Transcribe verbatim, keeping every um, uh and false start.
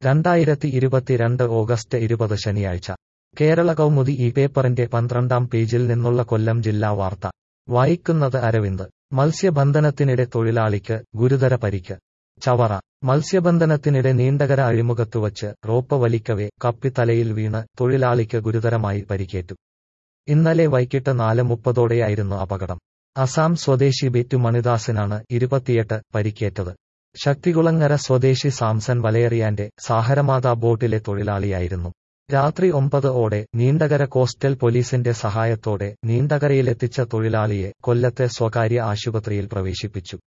രണ്ടായിരത്തി ഇരുപത്തിരണ്ട് ഓഗസ്റ്റ് ഇരുപത് ശനിയാഴ്ച കേരള കൗമുദി ഈ പേപ്പറിന്റെ പന്ത്രണ്ടാം പേജിൽ നിന്നുള്ള കൊല്ലം ജില്ലാ വാർത്ത വായിക്കുന്നത് അരവിന്ദ്. മത്സ്യബന്ധനത്തിനിടെ തൊഴിലാളിക്ക് ഗുരുതര പരിക്ക്. ചവറ. മത്സ്യബന്ധനത്തിനിടെ നീണ്ടകര അഴിമുഖത്തുവച്ച് റോപ്പ് വലിക്കവേ കപ്പി തലയിൽ വീണ് തൊഴിലാളിക്ക് ഗുരുതരമായി പരിക്കേറ്റു. ഇന്നലെ വൈകിട്ട് നാല് മുപ്പതോടെയായിരുന്നു അപകടം. അസാം സ്വദേശി ബെറ്റു മണിദാസിനാണ് ഇരുപത്തിയെട്ട് പരിക്കേറ്റത്. ശക്തികുളങ്ങര സ്വദേശി സാംസൺ വലയെറിയാന്റെ സാഹരമാത ബോട്ടിലെ തൊഴിലാളിയായിരുന്നു. രാത്രി ഒമ്പത് ഓടെ നീണ്ടകര കോസ്റ്റൽ പോലീസിന്റെ സഹായത്തോടെ നീണ്ടകരയിലെത്തിച്ച തൊഴിലാളിയെ കൊല്ലത്തെ സ്വകാര്യ ആശുപത്രിയിൽ പ്രവേശിപ്പിച്ചു.